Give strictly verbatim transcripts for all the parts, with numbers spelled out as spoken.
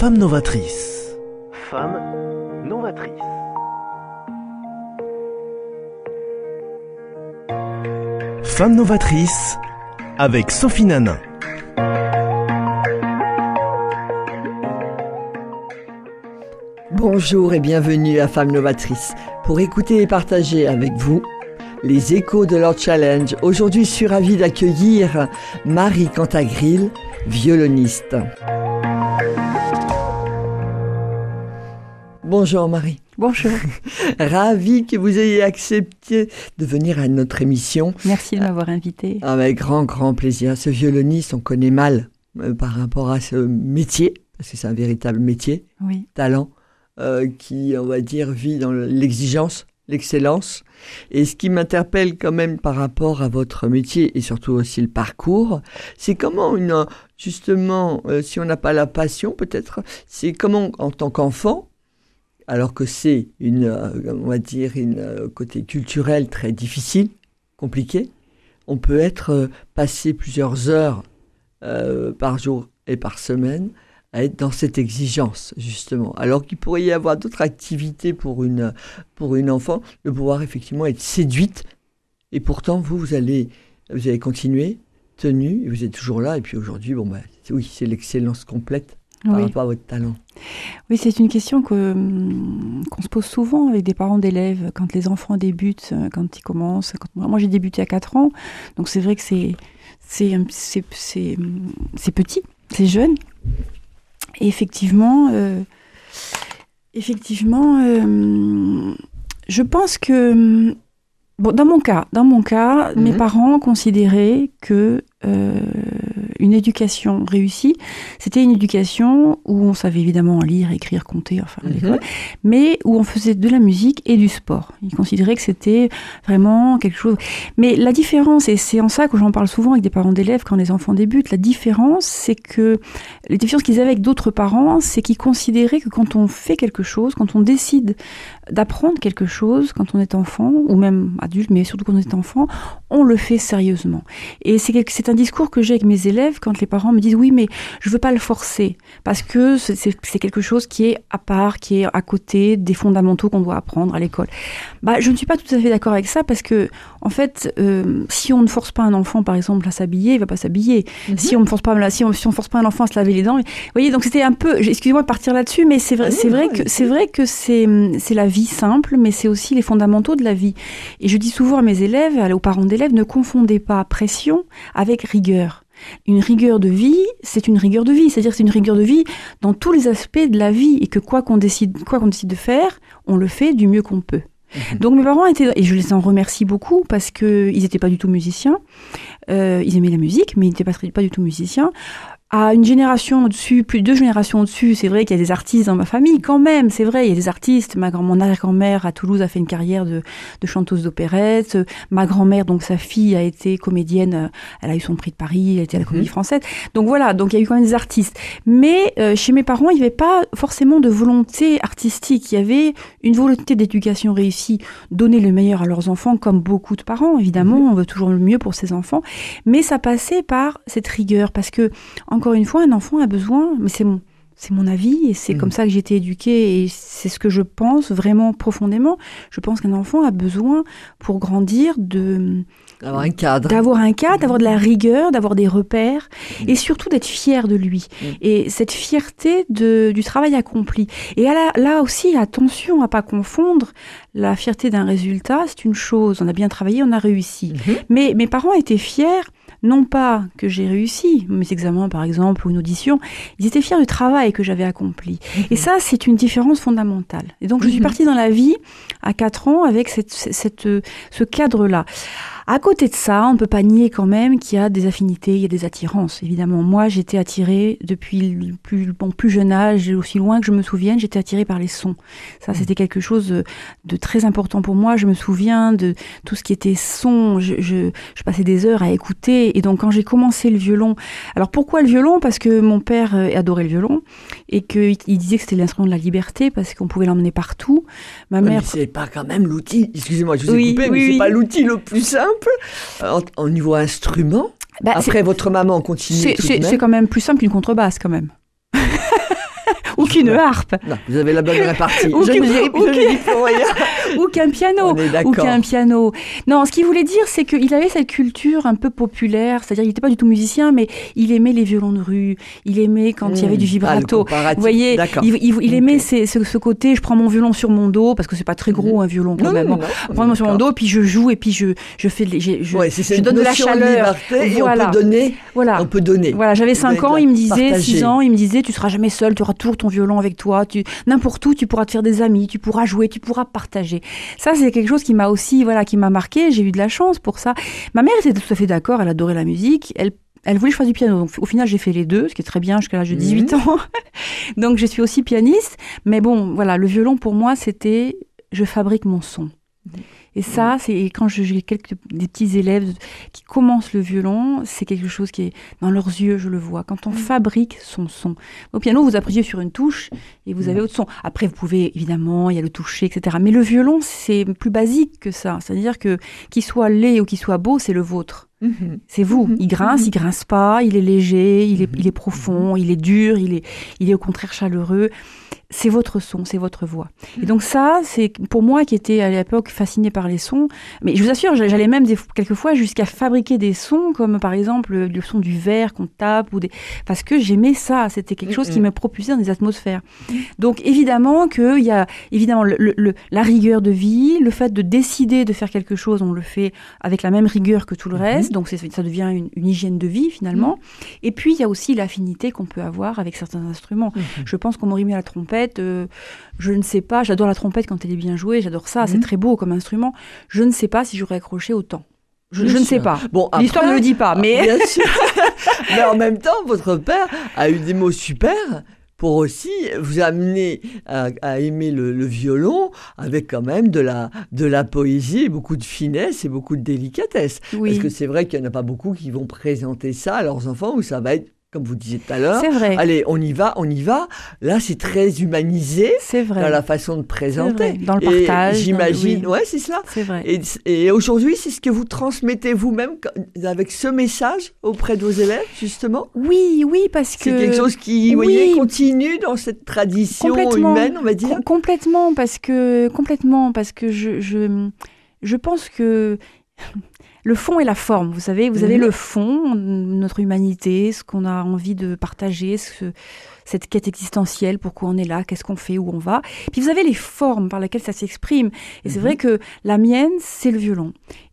Femme novatrice. Femme novatrice. Femme novatrice avec Sophie Nanin. Bonjour et bienvenue à Femme novatrice. Pour écouter et partager avec vous les échos de leur challenge, aujourd'hui je suis ravie d'accueillir Marie Cantagril, violoniste. Bonjour Marie. Bonjour. Ravie que vous ayez accepté de venir à notre émission. Merci de m'avoir invitée. Avec grand, grand plaisir. Ce violoniste, on connaît mal euh, par rapport à ce métier, parce que c'est un véritable métier, oui. talent, euh, qui, on va dire, vit dans l'exigence, l'excellence. Et ce qui m'interpelle quand même par rapport à votre métier et surtout aussi le parcours, c'est comment, une, justement, euh, si on n'a pas la passion peut-être, c'est comment en tant qu'enfant, alors que c'est une, euh, on va dire, une euh, côté culturel très difficile, compliqué, on peut être euh, passé plusieurs heures euh, par jour et par semaine à être dans cette exigence, justement. Alors qu'il pourrait y avoir d'autres activités pour une, pour une enfant, de pouvoir effectivement être séduite. Et pourtant, vous, vous allez, vous allez continuer, tenu, et vous êtes toujours là. Et puis aujourd'hui, bon, bah, c'est, oui, c'est l'excellence complète par oui. rapport à votre talent. Oui, c'est une question que, qu'on se pose souvent avec des parents d'élèves, quand les enfants débutent, quand ils commencent. Quand... Moi, j'ai débuté à quatre ans, donc c'est vrai que c'est, c'est, c'est, c'est, c'est petit, c'est jeune. Et effectivement, euh, effectivement euh, je pense que... Bon, dans mon cas, dans mon cas, mm-hmm. mes parents considéraient que euh, une éducation réussie, c'était une éducation où on savait évidemment lire, écrire, compter, enfin à l'école, mm-hmm. mais où on faisait de la musique et du sport. Ils considéraient que c'était vraiment quelque chose. Mais la différence, et c'est en ça que j'en parle souvent avec des parents d'élèves quand les enfants débutent, la différence, c'est que les différences qu'ils avaient avec d'autres parents, c'est qu'ils considéraient que quand on fait quelque chose, quand on décide d'apprendre quelque chose, quand on est enfant, ou même adulte, mais surtout quand on est enfant, on le fait sérieusement. Et c'est, c'est un discours que j'ai avec mes élèves quand les parents me disent « oui, mais je veux pas le forcer, parce que c'est, c'est quelque chose qui est à part, qui est à côté des fondamentaux qu'on doit apprendre à l'école. » Bah, je ne suis pas tout à fait d'accord avec ça, parce que, en fait, euh, si on ne force pas un enfant, par exemple, à s'habiller, il va pas s'habiller. Mm-hmm. Si on ne force pas, si on, si on force pas un enfant à se laver les dents, vous voyez, donc c'était un peu, excusez-moi de partir là-dessus, mais c'est vrai, c'est vrai que, c'est vrai que c'est, c'est la vie simple, mais c'est aussi les fondamentaux de la vie. Et je dis souvent à mes élèves, aux parents d'élèves, ne confondez pas pression avec rigueur. Une rigueur de vie, c'est une rigueur de vie, c'est-à-dire que c'est une rigueur de vie dans tous les aspects de la vie, et que quoi qu'on décide, quoi qu'on décide de faire, on le fait du mieux qu'on peut. Mmh. Donc mes parents étaient, et je les en remercie beaucoup, parce qu'ils n'étaient pas du tout musiciens, euh, ils aimaient la musique, mais ils n'étaient pas, pas du tout musiciens. À une génération au-dessus, plus de deux générations au-dessus, c'est vrai qu'il y a des artistes dans ma famille, quand même, c'est vrai, il y a des artistes. Ma grand, mon arrière-grand-mère à Toulouse a fait une carrière de, de chanteuse d'opérette. Ma grand-mère, donc sa fille, a été comédienne, elle a eu son prix de Paris, elle était à la Comédie Française. Donc voilà, donc il y a eu quand même des artistes. Mais euh, chez mes parents, il n'y avait pas forcément de volonté artistique, il y avait une volonté d'éducation réussie, donner le meilleur à leurs enfants, comme beaucoup de parents, évidemment, mmh. on veut toujours le mieux pour ses enfants, mais ça passait par cette rigueur, parce que, encore une fois, un enfant a besoin, mais c'est mon, c'est mon avis, et c'est mmh. comme ça que j'ai été éduquée, et c'est ce que je pense vraiment profondément. Je pense qu'un enfant a besoin, pour grandir, de... D'avoir un cadre. D'avoir un cadre, mmh. d'avoir de la rigueur, d'avoir des repères, mmh. et surtout d'être fier de lui. Mmh. Et cette fierté de, du travail accompli. Et là, là aussi, attention à ne pas confondre la fierté d'un résultat, c'est une chose, on a bien travaillé, on a réussi. Mmh. Mais mes parents étaient fiers, non pas que j'ai réussi mes examens, par exemple, ou une audition, ils étaient fiers du travail que j'avais accompli. Mmh. Et ça, c'est une différence fondamentale. Et donc, je suis partie dans la vie à quatre ans avec cette, cette, ce cadre-là. À côté de ça, on ne peut pas nier quand même qu'il y a des affinités, il y a des attirances, évidemment. Moi, j'étais attirée depuis le plus, bon, plus jeune âge, aussi loin que je me souvienne, j'étais attirée par les sons. Ça, c'était quelque chose de, de très important pour moi. Je me souviens de tout ce qui était son. Je, je, je passais des heures à écouter. Et donc, quand j'ai commencé le violon... Alors, pourquoi le violon ? Parce que mon père adorait le violon et qu'il il disait que c'était l'instrument de la liberté parce qu'on pouvait l'emmener partout. Ma oui, mère... Mais c'est pas quand même l'outil... Excusez-moi, je vous ai oui, coupé, oui, mais oui. c'est pas l'outil le plus simple. Au niveau instrument, bah, après votre maman continue c'est, tout c'est, de même. C'est quand même plus simple qu'une contrebasse quand même. Ou ou qu'une harpe. Non, vous avez la bonne répartie. Ou je qu'une- ne dirai ou je ne dis pour rien. Ou qu'un piano. On est Ou d'accord. qu'un piano. Non, ce qu'il voulait dire, c'est qu'il avait cette culture un peu populaire, c'est-à-dire qu'il n'était pas du tout musicien, mais il aimait les violons de rue, il aimait quand il y avait du Mmh. Ah, le vibrato. comparatif. Vous voyez, D'accord. il, il- il aimait Ok. ces- ce, ce côté, je prends mon violon sur mon dos, parce que c'est pas très gros un violon quand Non, même. non, Bon, non, je on prends est mon sur mon d'accord. dos, puis je joue, et puis je, je fais, de les- je, je, Ouais, c'est je cette donne de la notion chaleur. liberté et Voilà. on peut donner. Voilà. On peut donner. Voilà, j'avais Vous cinq êtes ans, là, il me disait, partagé. six ans, il me disait, tu seras jamais seul, tu auras toujours ton violon avec toi, tu, n'importe où, tu pourras te faire des amis, tu pourras jouer, tu pourras partager. Ça, c'est quelque chose qui m'a aussi, voilà, qui m'a marqué, j'ai eu de la chance pour ça. Ma mère était tout à fait d'accord, elle adorait la musique, elle Elle voulait que je fasse du piano. Donc, au final, j'ai fait les deux, ce qui est très bien jusqu'à l'âge de dix-huit Mmh. ans. Donc, je suis aussi pianiste. Mais bon, voilà, le violon, pour moi, c'était je fabrique mon son. Et ça, c'est et quand je- j'ai quelques des petits élèves qui commencent le violon, c'est quelque chose qui est dans leurs yeux, je le vois. Quand on fabrique son son. Au piano, vous appuyez sur une touche et vous avez votre son. Après, vous pouvez, évidemment, il y a le toucher, et cetera. Mais le violon, c'est plus basique que ça. C'est-à-dire que qu'il soit laid ou qu'il soit beau, c'est le vôtre. Mhm. C'est vous. Mhm. Il grince, Mhm. il grince pas, il est léger, il est, Mhm. il est profond, il est dur, il est, il est au contraire chaleureux. C'est votre son, c'est votre voix. Et donc ça, c'est pour moi qui étais à l'époque fascinée par les sons. Mais je vous assure, j'allais même des, quelquefois jusqu'à fabriquer des sons, comme par exemple le son du verre qu'on tape, ou des, parce que j'aimais ça. C'était quelque chose qui me propulsait dans des atmosphères. Donc évidemment qu'il y a évidemment le, le- le- la rigueur de vie, le fait de décider de faire quelque chose, on le fait avec la même rigueur que tout le reste. Donc c'est, ça devient une, une hygiène de vie finalement. Et puis il y a aussi l'affinité qu'on peut avoir avec certains instruments. Je pense qu'on m'aurait mis à la trompette. Euh, je ne sais pas. J'adore la trompette quand elle est bien jouée. J'adore ça. C'est Mhm. très beau comme instrument. Je ne sais pas si j'aurais accroché autant. Je, Bien je ne sûr. sais pas. Bon, L'histoire après- ne le dit pas. Mais Bien sûr. Mais en même temps, votre père a eu des mots super pour aussi vous amener à, à aimer le, le violon avec quand même de la, de la poésie, beaucoup de finesse et beaucoup de délicatesse. oui, Parce que c'est vrai qu'il n'y en a pas beaucoup qui vont présenter ça à leurs enfants où ça va être, comme vous disiez tout à l'heure, c'est vrai. allez, on y va, on y va. Là, c'est très humanisé C'est vrai. dans la façon de C'est présenter. vrai. Dans le Et partage. J'imagine, dans le- oui. ouais, c'est ça. C'est vrai. Et, et aujourd'hui, c'est ce que vous transmettez vous-même quand- avec ce message auprès de vos élèves, justement. Oui, oui, parce que C'est quelque chose qui, vous oui. voyez, continue dans cette tradition Complètement. humaine, on va dire. Com- complètement, parce que complètement, parce que je je, je pense que le fond et la forme, vous savez, vous avez Mhm. le fond, notre humanité, ce qu'on a envie de partager, ce, cette quête existentielle, pourquoi on est là, qu'est-ce qu'on fait, où on va. Puis vous avez les formes par lesquelles ça s'exprime. Et c'est Mhm. vrai que la mienne, c'est le violon.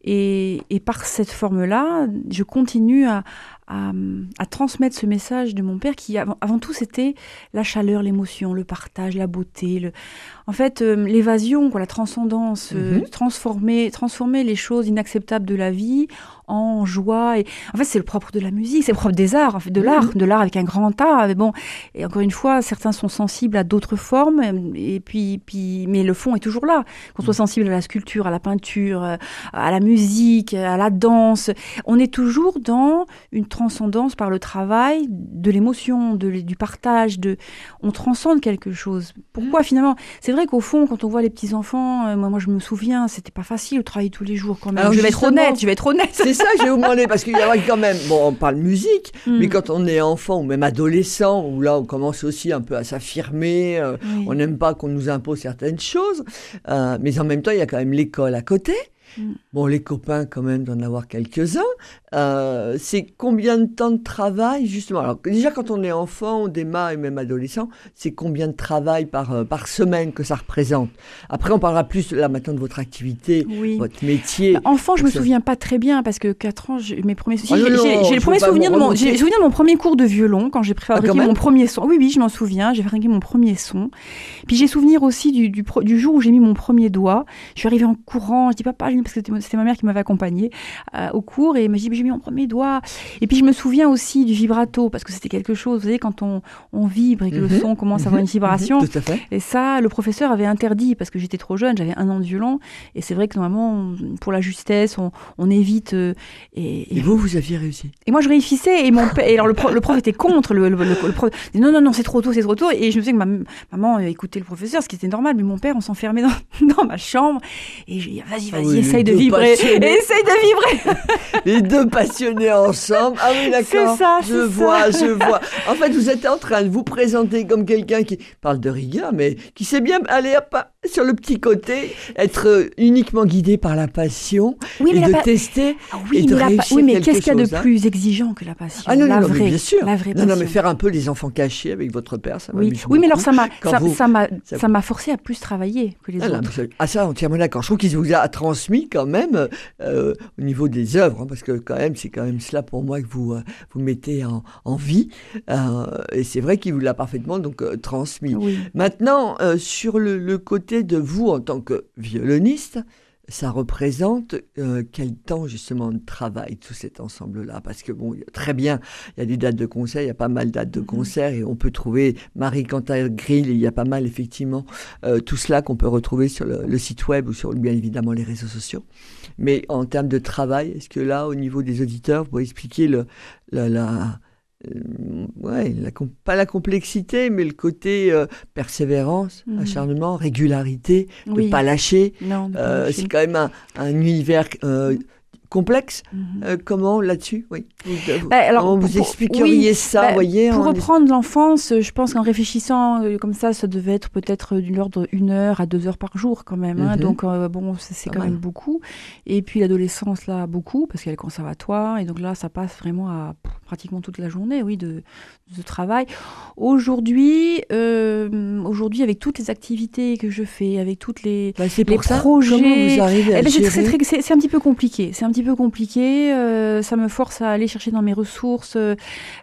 Et, et par cette forme-là, je continue à, à, à transmettre ce message de mon père qui, avant, avant tout, c'était la chaleur, l'émotion, le partage, la beauté, le... en fait, euh, l'évasion, quoi, la transcendance, euh, Mhm. transformer, transformer les choses inacceptables de la vie en joie. Et en fait, c'est le propre de la musique, c'est le propre des arts, en fait, de Mhm. l'art, de l'art avec un grand A. Mais bon, et encore une fois, certains sont sensibles à d'autres formes, et puis, puis, mais le fond est toujours là. Qu'on soit sensible à la sculpture, à la peinture, euh, à la musique, à la danse, on est toujours dans une transcendance par le travail, de l'émotion, de, du partage. De, on transcende quelque chose. Pourquoi finalement? C'est vrai qu'au fond, quand on voit les petits enfants, euh, moi, moi je me souviens, c'était pas facile de travailler tous les jours quand même. Alors, je vais être justement, honnête, je vais être honnête. C'est ça que je vais vous demander, parce qu'il y a quand même, bon, on parle musique, Mm. mais quand on est enfant ou même adolescent, où là on commence aussi un peu à s'affirmer, euh, Oui. on n'aime pas qu'on nous impose certaines choses, euh, mais en même temps il y a quand même l'école à côté. Mm. Bon, les copains quand même d'en avoir quelques-uns. Euh, c'est combien de temps de travail justement? Alors déjà quand on est enfant, on démarre et même adolescent, c'est combien de travail par, euh, par semaine que ça représente? Après on parlera plus là maintenant de votre activité, Oui. votre métier. Bah, enfant, je me Ça- souviens pas très bien parce que quatre ans, j'ai mes premiers. Si, Ah non, j'ai- non, j'ai j'ai je le veux premier pas souvenir me de mon, remonter. j'ai le souvenir de mon premier cours de violon quand j'ai Ah, fabriqué quand même mon premier son. Oui, oui, je m'en souviens. J'ai fabriqué mon premier son. Puis j'ai souvenir aussi du, du, pro- du jour où j'ai mis mon premier doigt. Je suis arrivée en courant. Je dis papa, j'ai mis- parce que c'était c'était ma mère qui m'avait accompagnée euh, au cours et elle m'a dit j'ai mis mon premier doigt. Et puis je me souviens aussi du vibrato parce que c'était quelque chose. Vous savez quand on, on vibre et que Mhm. le son commence à avoir une vibration. Mhm, tout à fait. Et ça, le professeur avait interdit parce que j'étais trop jeune, j'avais un an de violon. Et c'est vrai que normalement, on- pour la justesse, on, on évite. euh, et, Et et, vous, vous aviez réussi? et moi, je réussissais. Et, mon père, et alors, le, prof, le prof était contre. Le, le, le, le prof disait non, non, non, c'est trop tôt, c'est trop tôt. Et je me souviens que ma maman euh, écoutait le professeur, ce qui était normal. Mais mon père, on s'enfermait dans, dans ma chambre. Et je lui dis vas-y, vas-y, Ah oui, essaye les de deux vibrer. passionnés. Essaye de vibrer. Les deux passionnés ensemble. Ah oui, d'accord. C'est ça, je c'est vois, ça. je vois. En fait, vous êtes en train de vous présenter comme quelqu'un qui parle de rigueur, mais qui sait bien aller hop, sur le petit côté, être uniquement guidé par la passion Oui, et mais de la pa- tester Ah oui, et de mais, la pa- réussir oui, mais quelque qu'est-ce qu'il y a de chose, hein. plus exigeant que la passion? Ah non, la non, non, vraie, mais bien sûr. La vraie Non, non, passion. mais faire un peu les enfants cachés avec votre père, ça Oui, m'amuse oui, mais alors beaucoup. ça m'a, Quand ça, vous- ça m'a, ça- ça m'a forcé à plus travailler que les Ah, là, autres. mais ça- ah, ça, entièrement d'accord. Je trouve qu'il vous a transmis quand même euh, au niveau des œuvres, hein, parce que quand même, c'est quand même cela pour moi que vous euh, vous mettez en, en vie. Euh, et c'est vrai qu'il vous l'a parfaitement donc euh, transmis. Oui. Maintenant, euh, sur le, le côté de vous en tant que violoniste, ça représente euh, quel temps justement de travail tout cet ensemble-là? Parce que bon, très bien, il y a des dates de concert, il y a pas mal de dates de concert et on peut trouver Marie Cantal-Grill, il y a pas mal effectivement euh, tout cela qu'on peut retrouver sur le, le site web ou sur bien évidemment les réseaux sociaux. Mais en termes de travail, est-ce que là, au niveau des auditeurs, vous pouvez expliquer le, la, la Euh, ouais, la, pas la complexité, mais le côté euh, persévérance, Mhm. acharnement, régularité, Oui. de pas lâcher. Non, de pas Euh, lâcher. c'est quand même un, un univers euh, complexe. Mhm. Euh, comment là-dessus, oui. Vous, vous- Bah, alors, comment vous pour- expliqueriez oui, ça, bah, voyez Pour en- reprendre l'enfance, je pense qu'en réfléchissant euh, comme ça, ça devait être peut-être d'une ordre une heure à deux heures par jour quand même. Hein. Mhm. Donc euh, bon, c'est, c'est Pas quand mal. même beaucoup. Et puis l'adolescence là, beaucoup parce qu'il y a le conservatoire et donc là, ça passe vraiment à pff, pratiquement toute la journée, oui, de, de travail. Aujourd'hui, euh, aujourd'hui, avec toutes les activités que je fais, avec toutes les Bah, c'est les pour ça. projets- Comment vous arrivez à Eh ben, c'est, c'est, gérer très- c'est- c'est un petit peu compliqué. C'est un petit peu compliqué. euh, ça me force à aller chercher dans mes ressources. euh,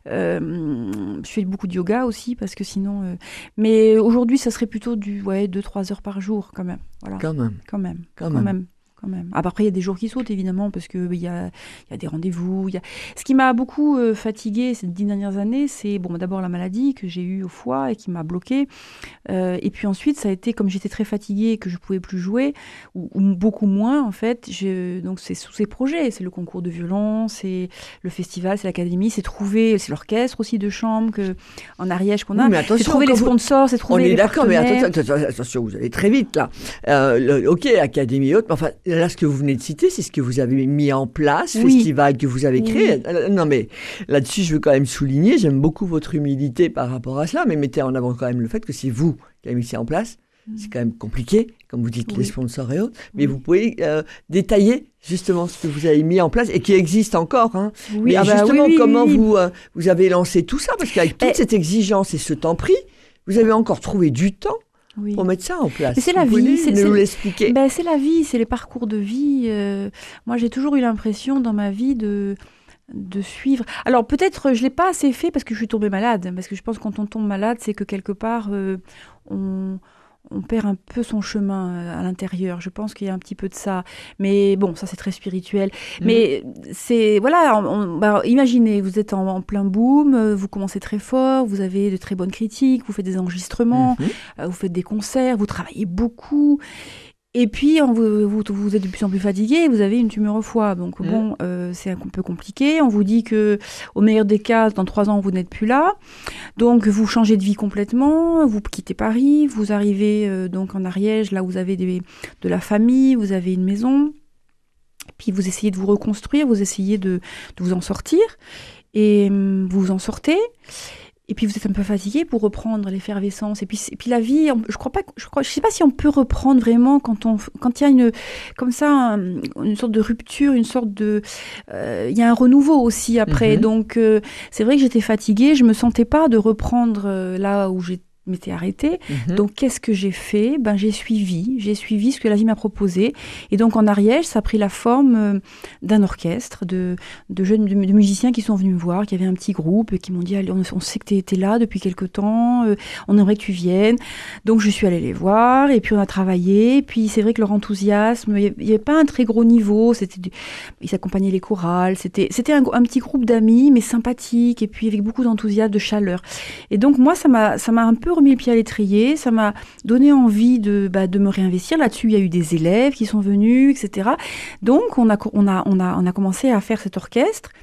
euh, je fais beaucoup de yoga aussi parce que sinon. euh, Mais aujourd'hui, ça serait plutôt du ouais deux trois heures par jour quand même. Voilà, Quand même, quand même, quand quand même. même. Quand même. Ah, bah, après, il y a des jours qui sautent, évidemment, parce qu'il y a, il y a des rendez-vous. il Y a... Ce qui m'a beaucoup euh, fatiguée ces dix dernières années, c'est bon, d'abord la maladie que j'ai eue au foie et qui m'a bloquée. Euh, et puis ensuite, ça a été, comme j'étais très fatiguée et que je ne pouvais plus jouer, ou, ou beaucoup moins, en fait, je... donc c'est sous ces projets. C'est le concours de violon, c'est le festival, c'est l'académie, c'est trouver, c'est l'orchestre aussi de chambre que, en Ariège qu'on a. Oui, mais c'est attention, trouver quand les vous- sponsors, c'est On trouver est les d'accord, mais partenaires. attention, attention, attention, vous allez très vite là. Euh, le- ok, Académie haute, mais enfin, là, ce que vous venez de citer, c'est ce que vous avez mis en place, Oui. festival que vous avez créé. Oui. Euh, Non, mais là-dessus, je veux quand même souligner, j'aime beaucoup votre humilité par rapport à cela, mais mettez en avant quand même le fait que c'est vous qui avez mis ça en place. C'est quand même compliqué, comme vous dites, Oui. les sponsors et autres, mais Oui. vous pouvez euh, détailler justement ce que vous avez mis en place et qui existe encore. Hein. Oui, mais ah bah justement, oui, oui, comment oui. Vous, euh, vous avez lancé tout ça? Parce qu'avec toute Eh. cette exigence et ce temps pris, vous avez encore trouvé du temps Oui. pour mettre ça en place. Mais c'est la Vous vie, pouvez c'est- nous c'est- l'expliquer. Ben, c'est la vie, c'est les parcours de vie. euh, moi, j'ai toujours eu l'impression dans ma vie de, de suivre. Alors, peut-être je ne l'ai pas assez fait parce que je suis tombée malade. Parce que je pense que quand on tombe malade, c'est que quelque part, euh, on, on perd un peu son chemin euh, à l'intérieur. Je pense qu'il y a un petit peu de ça. Mais bon, ça, c'est très spirituel. Mhm. Mais c'est... Voilà, on- on- bah, imaginez, vous êtes en, en plein boom, euh, vous commencez très fort, vous avez de très bonnes critiques, vous faites des enregistrements, Mhm. euh, vous faites des concerts, vous travaillez beaucoup. Et puis, on vous, vous, vous êtes de plus en plus fatigué, vous avez une tumeur au foie. Donc, Mm. bon, euh, c'est un peu compliqué. On vous dit que, au meilleur des cas, dans trois ans, vous n'êtes plus là. Donc, vous changez de vie complètement. Vous quittez Paris. Vous arrivez euh, donc en Ariège, là où vous avez des, de la famille, vous avez une maison. Puis, vous essayez de vous reconstruire, vous essayez de, de vous en sortir. Et hum, vous vous en sortez. Et puis vous êtes un peu fatigué pour reprendre l'effervescence. Et puis, et puis la vie, on- je crois pas, je crois, je sais pas si on peut reprendre vraiment quand on, quand il y a une, comme ça, un- une sorte de rupture, une sorte de, euh, il y a un renouveau aussi après. Mhm. Donc euh, c'est vrai que j'étais fatiguée, je me sentais pas de reprendre euh, là où j'ai m'étais arrêtée. Mhm. Donc, qu'est-ce que j'ai fait? Ben, j'ai suivi, j'ai suivi ce que la vie m'a proposé. Et donc, en Ariège, ça a pris la forme euh, d'un orchestre, de, de jeunes de, de musiciens qui sont venus me voir, qui avaient un petit groupe, et qui m'ont dit, allez, on, on sait que tu étais là depuis quelque temps, euh, on aimerait que tu viennes. Donc, je suis allée les voir, et puis on a travaillé. Et puis, c'est vrai que leur enthousiasme, il n'y avait pas un très gros niveau, c'était du- ils accompagnaient les chorales, c'était, c'était un, un petit groupe d'amis, mais sympathique, et puis avec beaucoup d'enthousiasme, de chaleur. Et donc, moi, ça m'a, ça m'a un peu remis le pied à l'étrier, ça m'a donné envie de, bah, de me réinvestir. Là-dessus, il y a eu des élèves qui sont venus, et cetera. Donc, on a, on a, on a, on a commencé à faire cet orchestre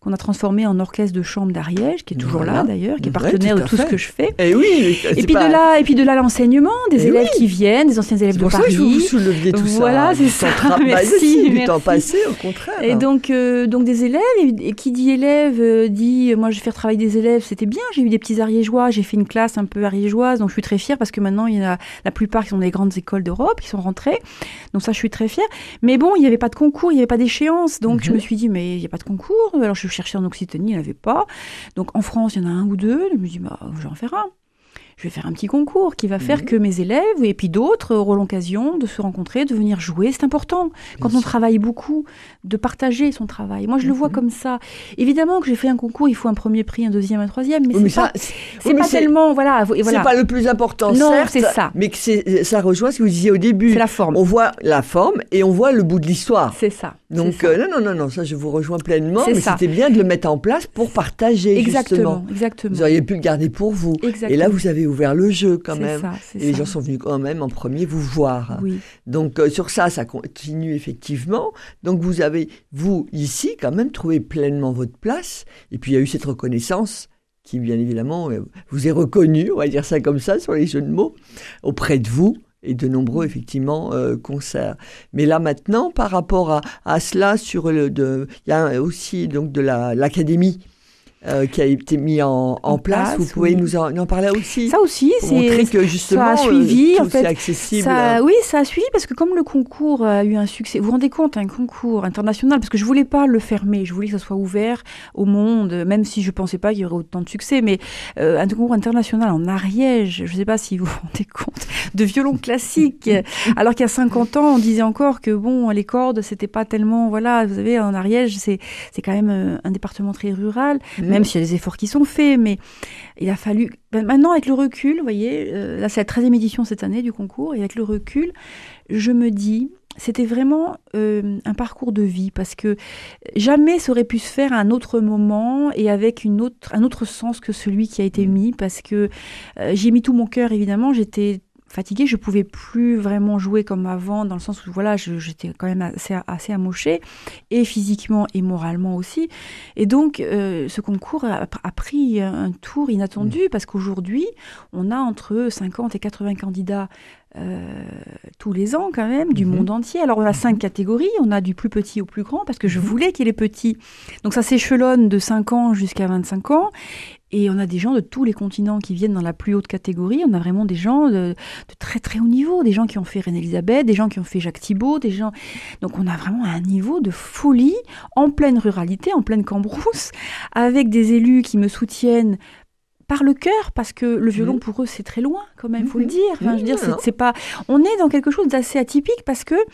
qu'on a transformé en orchestre de chambre d'Ariège, qui est toujours Voilà. là d'ailleurs, qui est Ouais, partenaire tout de à tout fait. ce que je fais. Et oui, Et puis, de là, et puis de là, l'enseignement, des Eh élèves oui. qui viennent, des anciens élèves c'est de pour ça que Paris. vous, vous souleviez tout Voilà, ça. c'est Du ça. temps travail Merci, aussi, du merci. temps passé, au contraire. Et donc, euh, donc des élèves, et, et qui dit élève euh, dit, euh, moi je vais faire travailler des élèves, c'était bien, j'ai eu des petits ariégeois, j'ai fait une classe un peu ariégeoise, donc je suis très fière parce que maintenant il y en a la plupart qui sont dans les grandes écoles d'Europe, qui sont rentrés, donc ça je suis très fière. Mais bon, il n'y avait pas de concours, il n'y avait pas d'échéance, donc Mhm. je me suis dit, mais il n'y a pas de concours, alors je cherchais en Occitanie, il n'y en avait pas, donc en France il y en a un ou deux, je me dis, bah, je vais en faire un. Je vais faire un petit concours qui va faire Mhm. que mes élèves et puis d'autres auront l'occasion de se rencontrer, de venir jouer. C'est important, quand Bien on sûr. travaille beaucoup, de partager son travail. Moi, je le vois Mhm. comme ça. Évidemment que j'ai fait un concours, il faut un premier prix, un deuxième, un troisième, mais Oui, mais c'est pas, ça, c'est c'est oui, mais pas c'est- tellement... Voilà, c'est voilà. pas le plus important, Non, certes, c'est ça. mais que c'est- ça rejoint ce que vous disiez au début. C'est la forme. On voit la forme et on voit le bout de l'histoire. C'est ça. Donc, c'est ça. euh, non, non, non, non, ça, je vous rejoins pleinement, C'est mais ça. c'était bien de le mettre en place pour partager, justement. Exactement, exactement. Vous auriez pu le garder pour vous. Exactement. Et là, vous avez ouvert le jeu, quand C'est même. ça, c'est Et les ça. gens sont venus quand même en premier vous voir. Oui. Donc, euh, sur ça, ça continue effectivement. Donc, vous avez, vous, ici, quand même, trouvé pleinement votre place. Et puis, il y a eu cette reconnaissance qui, bien évidemment, euh, vous est reconnue, on va dire ça comme ça, sur les jeux de mots, auprès de vous et de nombreux, effectivement, euh, concerts. Mais là, maintenant, par rapport à, à cela, sur le, de, il y a aussi donc, de la, l'académie euh, qui a été mis en, en, En place. place, Vous pouvez oui. nous en, en parler aussi Ça aussi, pour montrer c'est... que, justement, ça a suivi, euh, en tout fait, c'est accessible. Ça, oui, ça a suivi parce que comme le concours a eu un succès, vous vous rendez compte, un concours international, parce que je voulais pas le fermer, je voulais que ça soit ouvert au monde, même si je pensais pas qu'il y aurait autant de succès, mais euh, un concours international en Ariège, je sais pas si vous vous rendez compte, de violon classique, alors qu'il y a cinquante ans, on disait encore que bon, les cordes, c'était pas tellement, voilà, vous savez, en Ariège, c'est, c'est quand même euh, un département très rural, Mmh. même s'il y a des efforts qui sont faits, mais il a fallu... Ben, maintenant, avec le recul, vous voyez, euh, là, c'est la treizième édition cette année du concours, et avec le recul, je me dis, c'était vraiment euh, un parcours de vie, parce que jamais ça aurait pu se faire à un autre moment et avec une autre, un autre sens que celui qui a été mis, parce que euh, j'y ai mis tout mon cœur, évidemment, j'étais fatiguée, je pouvais plus vraiment jouer comme avant, dans le sens où voilà, je, j'étais quand même assez, assez amochée, et physiquement et moralement aussi. Et donc, euh, ce concours a, a pris un tour inattendu, mmh. parce qu'aujourd'hui, on a entre cinquante et quatre-vingts candidats Euh, tous les ans quand même, du mmh. monde entier. Alors on a cinq catégories, on a du plus petit au plus grand, parce que je voulais qu'il y ait les petits. Donc ça s'échelonne de cinq ans jusqu'à vingt-cinq ans, et on a des gens de tous les continents qui viennent dans la plus haute catégorie. On a vraiment des gens de, de très très haut niveau, des gens qui ont fait Reine-Élisabeth, des gens qui ont fait Jacques Thibault, des gens... Donc on a vraiment un niveau de folie, en pleine ruralité, en pleine Cambrousse, avec des élus qui me soutiennent par le cœur, parce que le violon, mmh. pour eux, c'est très loin, quand même, il faut mmh. le dire. Enfin, mmh. je veux dire, c'est, c'est pas... On est dans quelque chose d'assez atypique, parce que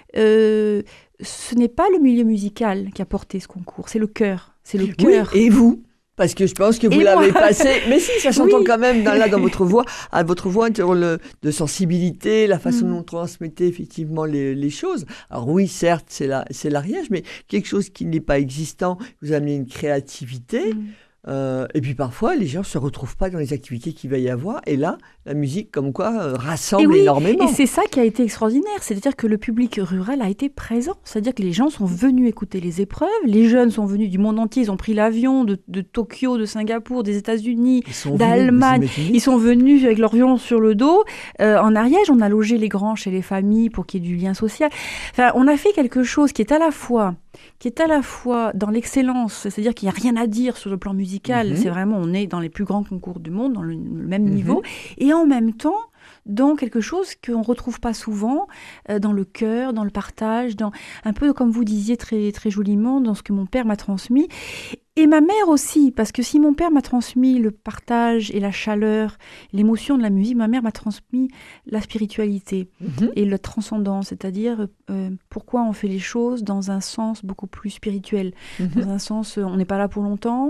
euh, ce n'est pas le milieu musical qui a porté ce concours, c'est le cœur. C'est le cœur. Oui, et vous ? Parce que je pense que vous et l'avez moi. passé. Mais si, ça s'entend oui. quand même dans, là dans votre voix, à votre voix le, de sensibilité, la façon mmh. dont on transmettait effectivement les, les choses. Alors oui, certes, c'est, la, c'est l'Ariège, mais quelque chose qui n'est pas existant, vous amenez une créativité. Mmh. Euh, et puis parfois, les gens ne se retrouvent pas dans les activités qu'il va y avoir. Et là, la musique, comme quoi, euh, rassemble et oui, énormément. Et c'est ça qui a été extraordinaire. C'est-à-dire que le public rural a été présent. C'est-à-dire que les gens sont venus écouter les épreuves. Les jeunes sont venus du monde entier. Ils ont pris l'avion de, de Tokyo, de Singapour, des États-Unis, d'Allemagne. Ils sont venus avec leur violon sur le dos. Euh, en Ariège, on a logé les grands chez les familles pour qu'il y ait du lien social. Enfin, on a fait quelque chose qui est à la fois... qui est à la fois dans l'excellence, c'est-à-dire qu'il n'y a rien à dire sur le plan musical, mmh. c'est vraiment, on est dans les plus grands concours du monde, dans le, le même mmh. niveau, et en même temps, dans quelque chose qu'on ne retrouve pas souvent, euh, dans le cœur, dans le partage, dans, un peu comme vous disiez très, très joliment, dans ce que mon père m'a transmis. Et ma mère aussi, parce que si mon père m'a transmis le partage et la chaleur, l'émotion de la musique, ma mère m'a transmis la spiritualité mmh. et la transcendance, c'est-à-dire euh, pourquoi on fait les choses dans un sens beaucoup plus spirituel, mmh. dans un sens, euh, on n'est pas là pour longtemps,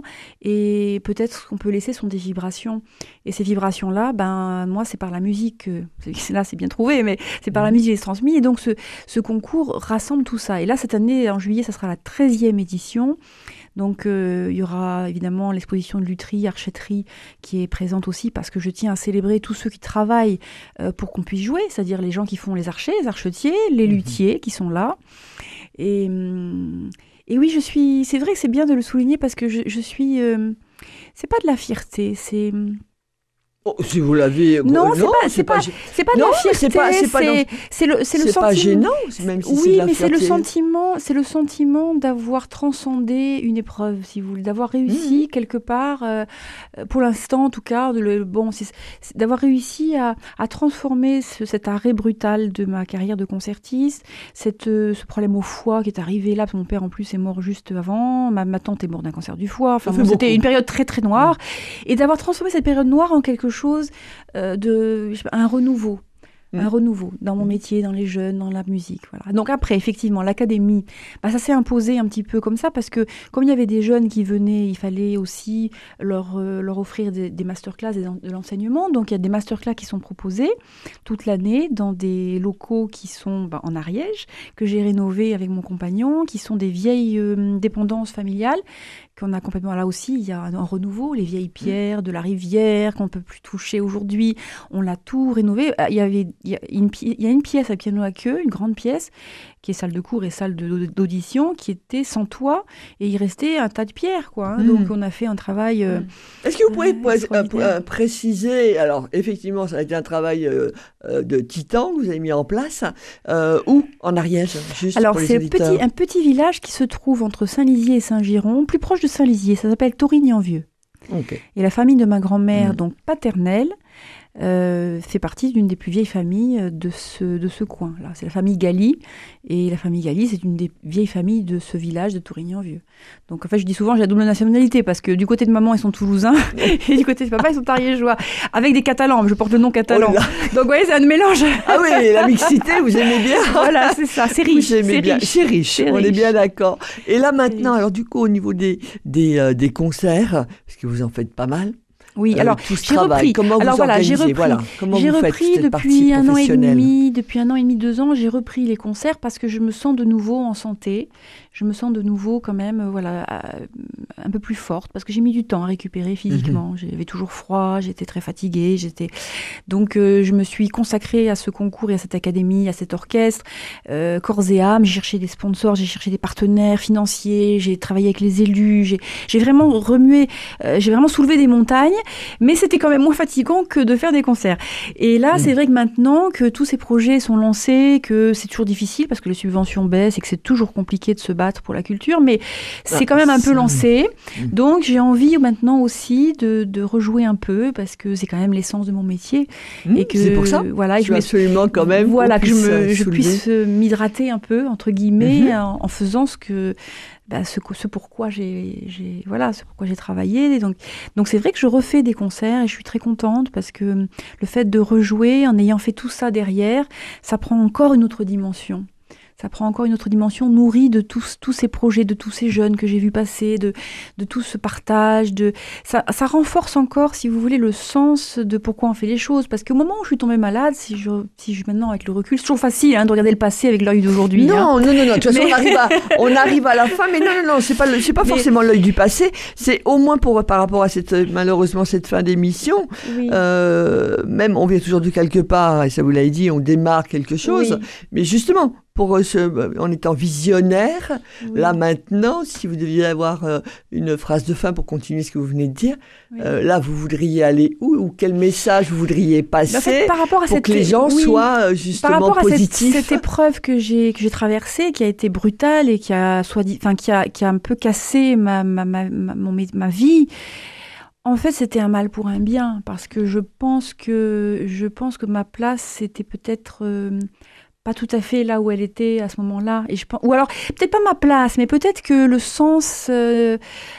et peut-être ce qu'on peut laisser sont des vibrations. Et ces vibrations-là, ben, moi, c'est par la musique, euh, c'est, là c'est bien trouvé, mais c'est par mmh. la musique que je les transmis, et donc ce, ce concours rassemble tout ça. Et là, cette année, en juillet, ça sera la treizième édition. Donc, euh, il y aura évidemment l'exposition de lutherie, archetterie qui est présente aussi, parce que je tiens à célébrer tous ceux qui travaillent euh, pour qu'on puisse jouer, c'est-à-dire les gens qui font les archers, les archetiers, les luthiers mmh. qui sont là. Et, Et oui, je suis. C'est vrai que c'est bien de le souligner parce que je, je suis. Euh, c'est pas de la fierté, c'est. Oh, si vous l'avez... Non, c'est pas, c'est, c'est pas, pas, c'est pas de non, la fierté, c'est, pas, c'est, pas c'est, dans... c'est le, c'est le c'est sentiment... pas gênant, même si oui, c'est de la mais fierté. c'est le sentiment, c'est le sentiment d'avoir transcendé une épreuve, si vous voulez, d'avoir réussi mmh. quelque part, euh, pour l'instant en tout cas, de le, bon, c'est, c'est d'avoir réussi à, à transformer ce, cet arrêt brutal de ma carrière de concertiste, cette, euh, ce problème au foie qui est arrivé là, parce que mon père en plus est mort juste avant, ma, ma tante est morte d'un cancer du foie, enfin bon, c'était une période très très noire, mmh. et d'avoir transformé cette période noire en quelque chose... Euh, de je sais pas, un renouveau mmh. un renouveau dans mon métier, dans les jeunes, dans la musique, voilà. Donc après, effectivement, l'académie, bah, ça s'est imposé un petit peu comme ça parce que comme il y avait des jeunes qui venaient, il fallait aussi leur, euh, leur offrir des, des masterclass, des, de l'enseignement. Donc il y a des masterclass qui sont proposés toute l'année dans des locaux qui sont bah, en Ariège, que j'ai rénovés avec mon compagnon, qui sont des vieilles euh, dépendances familiales qu'on a complètement, là aussi, il y a un renouveau, les vieilles pierres de la rivière qu'on ne peut plus toucher aujourd'hui, on l'a tout rénové. Il y avait, il y a une, il y a une pièce à piano à queue, une grande pièce, qui est salle de cours et salle de, d'audition, qui était sans toit, et il restait un tas de pierres, quoi. Hein. Mmh. Donc on a fait un travail... Euh, Est-ce que vous pouvez euh, pré- euh, préciser, alors effectivement, ça a été un travail euh, de titan que vous avez mis en place, euh, où en Ariège, juste alors, pour les c'est auditeurs. petit, un petit village qui se trouve entre Saint-Lizier et Saint-Giron, plus proche de Saint-Lizier, ça s'appelle Torigny-en-Vieux. Okay. Et la famille de ma grand-mère, mmh. donc paternelle, Euh, fait partie d'une des plus vieilles familles de ce, de ce coin-là. C'est la famille Galli, et la famille Galli, c'est une des vieilles familles de ce village de Torigny-en-Vieux. Donc en fait, je dis souvent, j'ai la double nationalité, parce que du côté de maman, ils sont toulousains, et du côté de papa, ils sont ariégeois, avec des catalans, je porte le nom catalan. Oh donc vous voyez, c'est un mélange. Ah oui, la mixité, vous aimez bien. Voilà, c'est ça, c'est riche. C'est bien. riche. C'est riche, c'est on riche. Est bien d'accord. Et là maintenant, alors du coup, au niveau des, des, euh, des concerts, parce que vous en faites pas mal, oui, alors euh, j'ai repris. Comment alors vous voilà, organisez, j'ai repris. Voilà. Comment j'ai vous repris faites depuis un an et demi, depuis un an et demi, deux ans, j'ai repris les concerts parce que je me sens de nouveau en santé. Je me sens de nouveau quand même, euh, voilà, euh, un peu plus forte parce que j'ai mis du temps à récupérer physiquement. Mm-hmm. J'avais toujours froid, j'étais très fatiguée, j'étais. Donc euh, je me suis consacrée à ce concours et à cette académie, à cet orchestre, euh, corps et âme. J'ai cherché des sponsors, j'ai cherché des partenaires financiers, j'ai travaillé avec les élus, j'ai, j'ai vraiment remué, euh, j'ai vraiment soulevé des montagnes, mais c'était quand même moins fatigant que de faire des concerts. Et là, mmh. c'est vrai que maintenant que tous ces projets sont lancés, que c'est toujours difficile parce que les subventions baissent et que c'est toujours compliqué de se battre pour la culture, mais c'est ah, quand même un peu lancé. Mmh. Donc j'ai envie maintenant aussi de, de rejouer un peu parce que c'est quand même l'essence de mon métier. Mmh, et que, c'est pour ça. Voilà, je veux absolument quand même voilà, que je, me, je soulever. puisse m'hydrater un peu, entre guillemets, mmh. en, en faisant ce que bah, ce, ce pourquoi j'ai, j'ai voilà, ce pourquoi j'ai travaillé. Et donc, donc c'est vrai que je refais des concerts et je suis très contente parce que le fait de rejouer, en ayant fait tout ça derrière, ça prend encore une autre dimension. Ça prend encore une autre dimension nourrie de tous, tous ces projets, de tous ces jeunes que j'ai vus passer, de, de tout ce partage. De... Ça, ça renforce encore, si vous voulez, le sens de pourquoi on fait les choses. Parce qu'au moment où je suis tombée malade, si je, si je maintenant avec le recul, c'est toujours facile hein, de regarder le passé avec l'œil d'aujourd'hui. Non, hein. non, non, non. De toute façon, mais... on, arrive à, on arrive à la fin, mais non, non, non, c'est pas, le, c'est pas mais... forcément l'œil du passé. C'est au moins pour, par rapport à cette, malheureusement, cette fin d'émission. Oui. Euh, même, on vient toujours de quelque part, et ça vous l'avez dit, on démarre quelque chose. Oui. Mais justement, pour ce, en étant visionnaire, oui. là maintenant, si vous deviez avoir euh, une phrase de fin pour continuer ce que vous venez de dire, oui. euh, là vous voudriez aller où ou quel message vous voudriez passer en fait, par rapport à pour cette, que les gens oui, soient justement par rapport positifs. À cette, cette épreuve que j'ai que j'ai traversée, qui a été brutale et qui a soit dit, enfin qui a qui a un peu cassé ma ma ma ma, mon, ma vie. En fait, c'était un mal pour un bien parce que je pense que je pense que ma place c'était peut-être euh, pas tout à fait là où elle était à ce moment-là. Et je pense, ou alors, peut-être pas ma place, mais peut-être que le sens... Euh,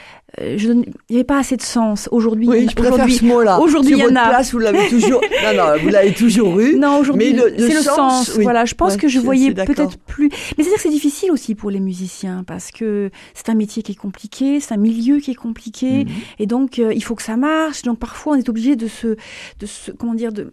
je, il n'y avait pas assez de sens. Aujourd'hui, oui, je préfère aujourd'hui, ce mot-là. Aujourd'hui, il y en a. Place, vous l'avez toujours... non, non, vous l'avez toujours eu. Non, aujourd'hui, mais le, le c'est sens, le sens. Oui. Voilà, je pense ouais, que je voyais d'accord. peut-être plus... Mais c'est-à-dire que c'est difficile aussi pour les musiciens, parce que c'est un métier qui est compliqué, c'est un milieu qui est compliqué, mm-hmm. et donc, euh, il faut que ça marche. Donc, parfois, on est obligé de se... De se comment dire... de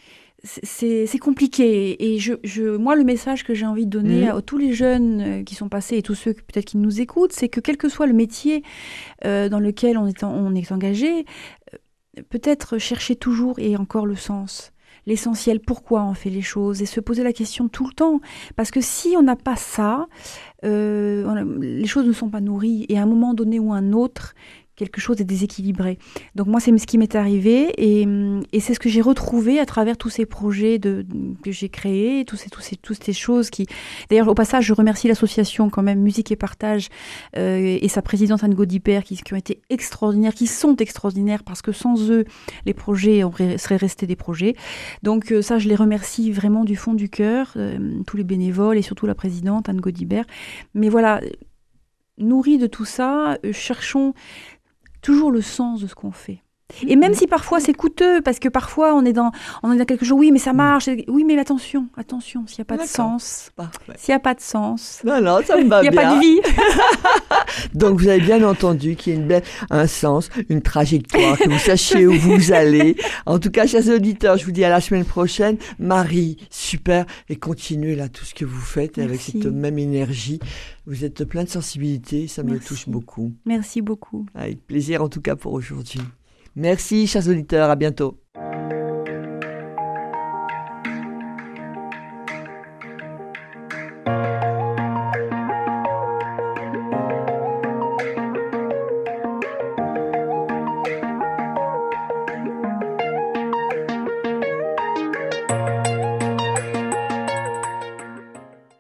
C'est, c'est compliqué et je, je, moi le message que j'ai envie de donner mmh. à tous les jeunes qui sont passés et tous ceux peut-être qui nous écoutent, c'est que quel que soit le métier euh, dans lequel on est, en, on est engagé, euh, peut-être chercher toujours et encore le sens. l'essentiel, pourquoi on fait les choses, et se poser la question tout le temps. Parce que si on n'a pas ça, euh, on a, les choses ne sont pas nourries, et à un moment donné ou un autre, quelque chose est déséquilibré. Donc moi, c'est ce qui m'est arrivé, et, et c'est ce que j'ai retrouvé à travers tous ces projets de, que j'ai créés, tous ces, tous ces, toutes ces choses qui... D'ailleurs, au passage, je remercie l'association quand même Musique et Partage euh, et sa présidente Anne Godibert qui, qui ont été extraordinaires, qui sont extraordinaires, parce que sans eux, les projets auraient, seraient restés des projets. Donc euh, ça, je les remercie vraiment du fond du cœur, euh, tous les bénévoles et surtout la présidente Anne Godibert. Mais voilà, nourris de tout ça, euh, cherchons toujours le sens de ce qu'on fait. Et même si parfois c'est coûteux, parce que parfois on est dans, on est dans quelque chose, oui mais ça marche, oui mais attention, attention, s'il n'y a pas de sens, Parfait. s'il n'y a pas de sens, non, non, ça me va il n'y a bien. pas de vie. Donc vous avez bien entendu qu'il y a une belle, un sens, une trajectoire, que vous sachiez où vous allez. En tout cas, chers auditeurs, je vous dis à la semaine prochaine. Marie, super, et continuez là tout ce que vous faites avec Merci. cette même énergie. Vous êtes plein de sensibilité, ça me Merci. touche beaucoup. Merci beaucoup. Avec plaisir en tout cas pour aujourd'hui. Merci, chers auditeurs, à bientôt.